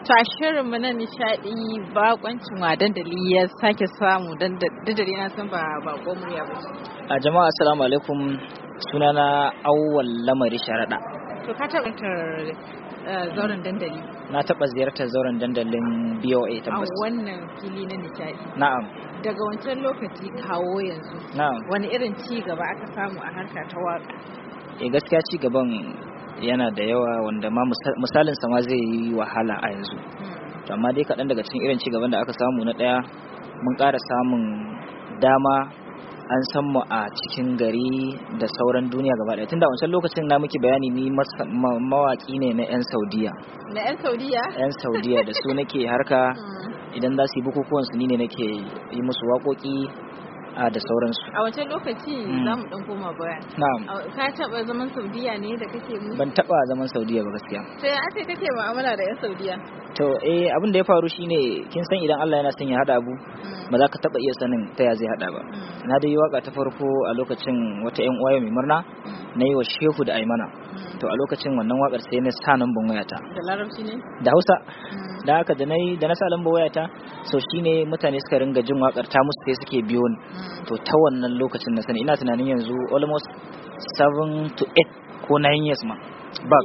To a shirinmu na nishaɗi bakoncin wa dandali ya sake samu dandali na san ba bako murya ba. A jama'a assalamu alaikum, sunana Awwal Lamari Sharaɗa. To ka taɓa zauren dandali? Na taɓa ziyartar zauren dandalin BOA tabbas. A wannan fili na nishaɗi? Na'am. Daga wancan lokaci kawo yanzu. Na'am. Wani irin ci gaba aka samu a harka ta waka? Gaskiya ci gaban yana da yawa wanda ma misalin sama zai yi wahala a yanzu. To amma dai kaɗan daga cikin irin ci gaban da aka samu, na ɗaya mun ƙara samun dama an san mu a cikin gari da sauran duniya gaba ɗaya. Tunda wancan lokacin na muke bayani ni mawaki ne na 'yan Saudiya. Na 'yan Saudiya? 'Yan Saudiya da su nake harka. Idan za su yi bukukuwan su ni ne nake yi musu waƙoƙi da sauransu. A wancan lokaci za mu dan koma baya. Na'am. Ka taba zaman Saudiya ne da kake mu? Ban taba zaman Saudiya ba gaskiya. To ya ake kake mu'amala da 'yan Saudiya? To abin da ya faru shine kin san idan Allah yana son ya hada abu ba za ka taba iya sanin ta ya zai hada ba. Na dai yi waka ta farko a lokacin wata 'yan uwa mai murna na yi wa Shehu da Aimana. To a lokacin wannan wakar sai na sa namban wayata. Da Larabci ne? Da Hausa. Da haka da na sa lambar wayata, so shine mutane suka ringa jin wakar ta musu sai suke biyo ni. To ta wannan lokacin na sani, ina tunanin yanzu almost 7 to 8 ko 9 years ma ba.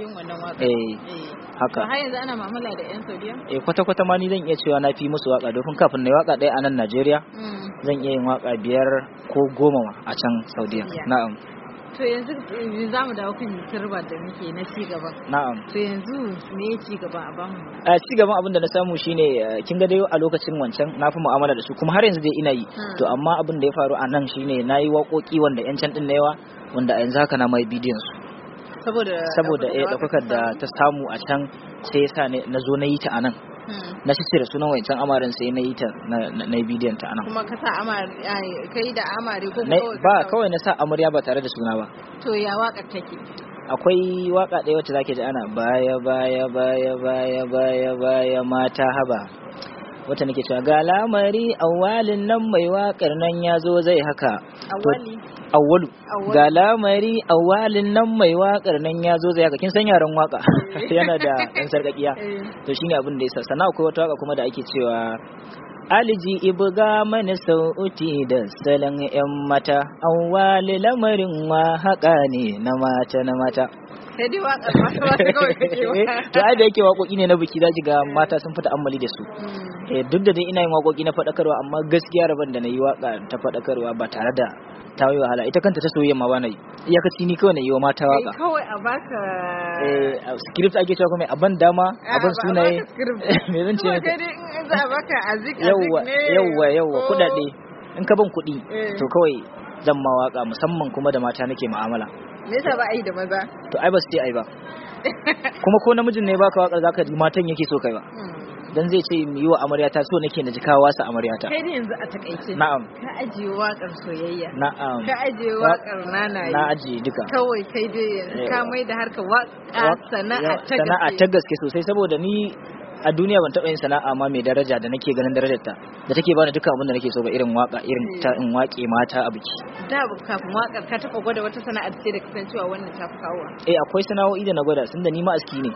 Haka. Har yanzu ana mu'amala da 'yan Saudiya? Kwata-kwata ma ni zan iya cewa na fi musu waka, domin kafin na yi waka ɗaya a nan Najeriya zan iya yin waka 5 ko 10 ma a can Saudiya. Na'am. To yanzu za mu dawo kan turba da muke na ci gaban. Na'am. To yanzu me ya ci gaba a bamu? Ci gaban abin da na samu shine kin ga dai a lokacin wancan na fi mu'amala da su, kuma har yanzu dai ina yi. To amma abin da ya faru a nan shine na yi waƙoƙi wanda 'yan can din na yawa, wanda a yanzu haka na mai bidiyon su. Saboda ɗaukakar da ta samu a can sai yasa na zo na yi ta a nan. Na cire sunan wancan amarin sai na yi ta na bidiyon ta anan. Kuma ka sa kai da amare ko ba kawai na sa amarya ba tare da suna ba. To ya wakar take? Akwai waka ɗaya wacce zake ji ana baya baya baya baya baya baya mata haba, wata nake cewa ga lamari awwalin nan mai wakar nan ya zo zai haka. Awwalu ga lamari awwalin nan mai wakar nan ya zo zai haka. Kin san yaran waka yana da ɗan sarƙaƙiya. To shine abin da yasa. Sannan akwai wata waka kuma da ake cewa aliji ibuga mana sauti da salon 'yan mata, awwali lamarin wa haka ne na mata. Sai dai waƙar mata kawai kake wa. To ai da yake waƙoƙi ne na biki zaki ga mata sun fita ammali da su. Duk da dai ina yin waƙoƙi na faɗakarwa, amma gaskiya rabon da na yi waƙa ta faɗakarwa ba tare da ta yi wahala. Ita kanta ta soyayya ma ba na yi, iyakaci ni kawai na yi wa mata waƙa. Kawai a baka script ake cewa kuma abin dama abin sunaye me zan ce maka? In za a baka azik ne. Yawwa kuɗaɗe in ka ban kuɗi to kawai zan ma waƙa, musamman kuma da mata nake mu'amala. Me yasa ba a yi da maza? To ai ba su ce ai ba. Kuma ko namijin ne baka waƙar zaka ji matan yake so kai ba. Dan zai ce mu yi wa amarya ta so nake na ji kawo wasa amarya ta. Kai ne yanzu a takaice. Na'am. Ka ajiye waƙar soyayya. Na'am. Ka ajiye waƙar nanaye. Na ajiye duka. Kawai kai dai ka mai da harka waƙa sana'a ta gaske. Sana'a ta gaske sosai, saboda ni a duniya ban taɓa yin sana'a ma mai daraja da nake ganin darajar ta, da take bani dukkan abin da nake so ba irin waka, irin ta in waƙe mata a biki. Da kafin waƙar ka taɓa gwada wata sana'a ce da kasancewa wannan ta fi kawo? Akwai sana'o'i da na gwada, tunda ni ma aski ne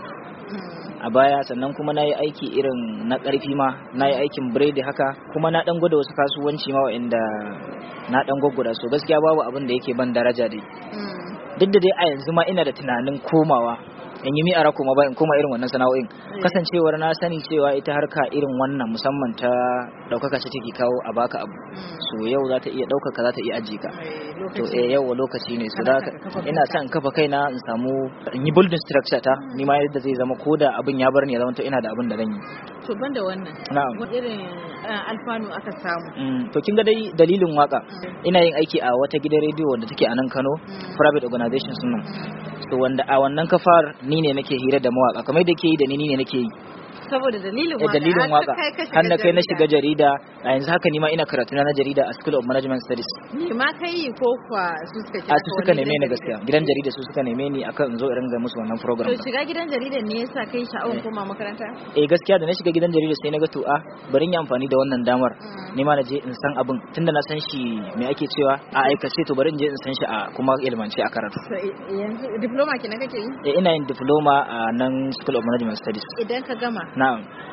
a baya, sannan kuma na yi aiki irin na ƙarfi ma, na yi aikin biredi haka, kuma na ɗan gwada wasu kasuwanci ma wa'inda na ɗan gwaggwada. So gaskiya babu abin da yake ban daraja dai. Duk da dai a yanzu ma ina da tunanin komawa in yi mi'ara kuma ba in koma irin wannan sana'o'in, kasancewar na sani cewa ita harka irin wannan musamman ta ɗaukaka ce take kawo a baka abu. So yau za ta iya ɗaukaka, za ta iya ajiye ka. To yau lokaci ne, so da ina son kafa kaina in samu in yi building structure ta ni ma yadda zai zama ko da abin ya bar ni ya zama to ina da abin da zan yi. To banda wannan, na'am, irin alfanu aka samu? To kin ga dai dalilin waka, ina yin aiki a wata gidan rediyo wanda take a nan Kano, private organization sunan. So wanda a wannan kafar ni ne nake hira da mawaka, kamar da ke yi da ni ne nake yi. Saboda dalilin waka har na kai na shiga jarida, a yanzu haka ni ma ina karatu na jarida a School of Management Studies. Ni ma kai ko kwa su suka kira? Su suka neme ni gaskiya, gidan jarida su suka neme ni akan in zo in ringa musu wannan program. To shiga gidan jarida ne yasa kai sha'awar koma makaranta? Gaskiya da na shiga gidan jarida sai na ga to bari in yi amfani da wannan damar ni ma na je in san abin, tunda na san shi me ake cewa a aikace, to bari in je in san shi a kuma ilmance a karatu. Yanzu diploma kenan kake yi? Ina yin diploma a nan School of Management Studies. Idan ka gama na'am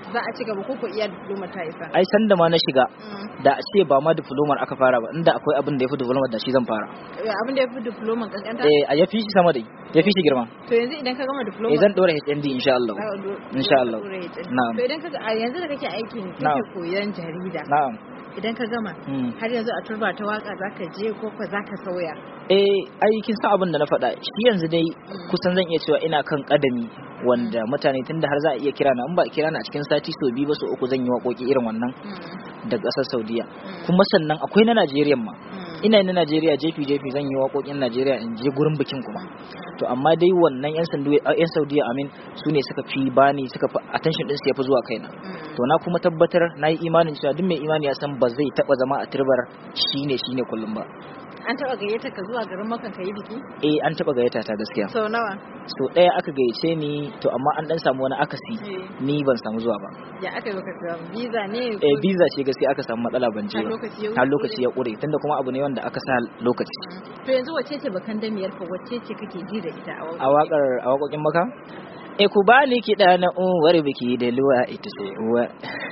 za a ci gaba ko iya diploma ta isa? Ai san da ma na shiga da a ce ba ma diploma aka fara ba, inda akwai abin da yafi diploma da shi zan fara. Abin da yafi diploma kankanta? A yafi shi sama da yafi shi girma. To yanzu idan ka gama diploma zan dora HND insha Allah. Insha Allah. Na'am. To idan ka yanzu da kake aikin kake koyon jarida. Na'am. Idan ka gama har yanzu a turba ta waka zaka je ko ko zaka sauya? Ai kin san abin da na faɗa, shi yanzu dai kusan zan iya cewa ina kan kadami wanda mutane tunda har za a iya kira na, in ba kira na a cikin sati so 2 ba so 3 zan yi waƙoƙi irin wannan daga ƙasar Saudiya. Kuma sannan akwai na Najeriya ma, ina na Najeriya jefi zan yi waƙoƙin Najeriya in je gurin bikin kuma. To amma dai wannan yan Saudiya su ne suka fi bani, suka fi attention din su yafi zuwa kaina. To na kuma tabbatar na yi imanin cewa duk mai imani ya san ba zai taba zama a turbar shine kullum ba. An taba gayyata ka zuwa garin Makka ka yi biki? An taba gayyata ta gaskiya. So nawa? So ɗaya aka gayyace ni, to amma an dan samu wani akasi, ni ban samu zuwa ba. Ya aka yi baka samu visa ne? Visa ce gaskiya aka samu matsala ban je ba. Har lokaci ya ƙure, tunda kuma abu ne wanda aka sa lokaci. To yanzu wacce ce bakan damiyar ka, wacce ce kake ji da ita a waƙoƙin Makka? Ku bani kiɗa na uwar biki da luwa ita ce uwa.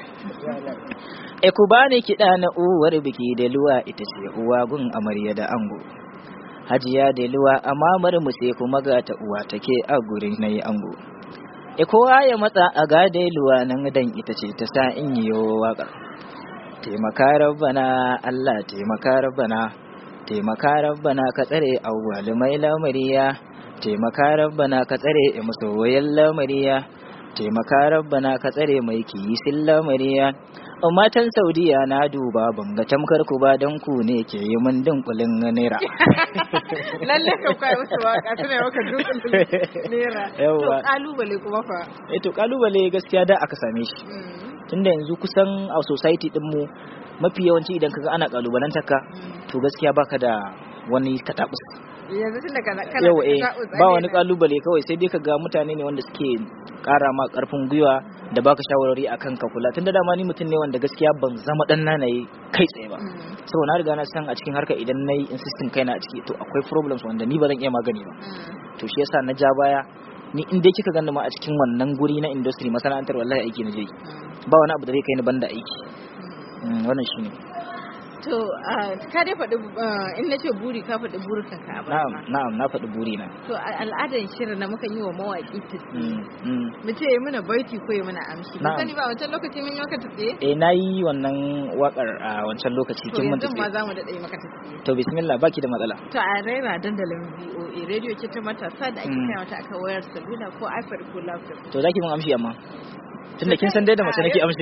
Ku bani kiɗa na uwar biki da luwa ita ce uwa gun amarya da ango. Hajiya da luwa amamar mu sai kuma ga ta uwa take a gurin nayi ango. Kowa ya matsa a gade luwa nan dan ita ce ta sa in yi waƙar. Taimaka rabbana Allah taimaka rabbana, taimaka rabbana ka tsare awwal mai lamariya, taimaka rabbana ka tsare masoyan lamariya, taimaka rabbana ka tsare mai kisin lamariya. Matan Saudiya na duba ban ga tamkar ku ba, dan ku ne ke yi min dunkulin naira. Lalle ka kai wasu waka tana maka dunkulin naira. To kalubale kuma fa? To kalubale gaskiya da aka same shi. Tunda yanzu kusan a society din mu mafi yawanci idan kaga ana kalubalantar ka, to gaskiya baka da wani katabus. Yanzu tunda kana ba wani kalubale, kawai sai dai kaga mutane ne wanda suke kara ma karfin gwiwa da baka shawarwari akan ka kula. Tunda dama ni mutum ne wanda gaskiya ban zama dan nanaye kai tsaye ba, saboda na riga na san a cikin harka idan nayi insisting kaina a ciki to akwai problems wanda ni ba zan iya magani ba. To shi yasa na ja baya, ni in dai kika ganni ma a cikin wannan guri na industry masana'antar, wallahi aiki na je, ba wani abu da zai kai ni banda aiki. Wannan shine. To ka dai faɗi in na ce buri ka faɗi burukan ka ba? Na'am na faɗi buri na. To al'adar shirin na muka yi wa mawaƙi tafi. Mu ce yi mana baiti ko yi mana amshi. Ba sani ba wancan lokaci mun yi maka tafiye? Na yi wannan waƙar a wancan lokaci kin mun tafiye. To yanzu ma za mu daɗa yi maka tafiye. To bismillah, baki da matsala. To a raira dandalin VOA radio ce ta matasa da ake kai mata aka wayar salula ko iPad ko laptop. To zaki mun amshi amma. Tunda kin san dai da mace nake amshi.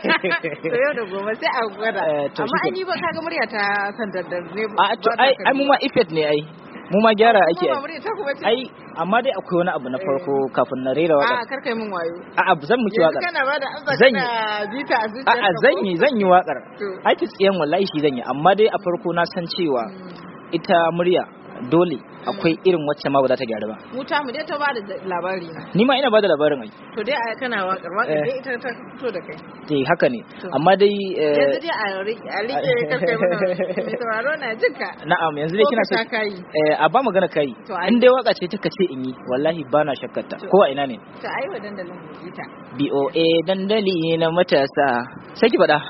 To yau da gobe sai a gwada. Amma ai ni ba kaga murya ta san daddar ne. To ai mu ma effect ne ai. Mu ma gyara ake ai. Amma dai akwai wani abu na farko kafin na rera waka. Kar kai min wayo. Zan miki wakar. Kana ba da amsa kana bita a zuciyarka. Zan yi wakar. Ai ki tsiyan wallahi shi zan yi, amma dai a farko na san cewa ita murya dole akwai irin wacce ma ba za ta gyara ba. Wuta mu dai ta ba da labari na. Ni ma ina ba da labarin ai. To dai kana wakar dai ita ta fito da kai. Haka ne. Amma dai yanzu dai a rike kai mana mai sauraro na jinka. Na'am, yanzu dai kina so a ba magana kai. In dai waka ce take ce in yi, wallahi ba na shakkarta. Ko a ina ne? To ai wa dandalin ita. BOA dandali na matasa. Sai ki faɗa.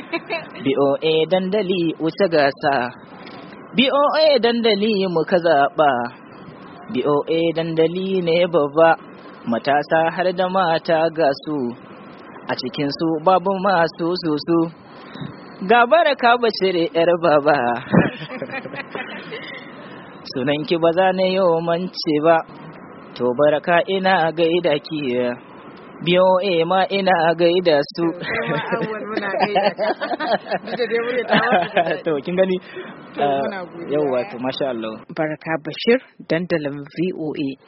BOA dandali wuce gasa. BOA dandali muka zaɓa, BOA dandali ne babba, matasa har da mata ga su, a cikinsu babu masu susu, ga Baraka Bashir 'yar baba. Sunanki ba za na yi mance ba, to Baraka ina gaida ki, BOA ma ina gaida su. To kin gani? Yawwa to masha Allah. Baraka Bashir dandalin VOA.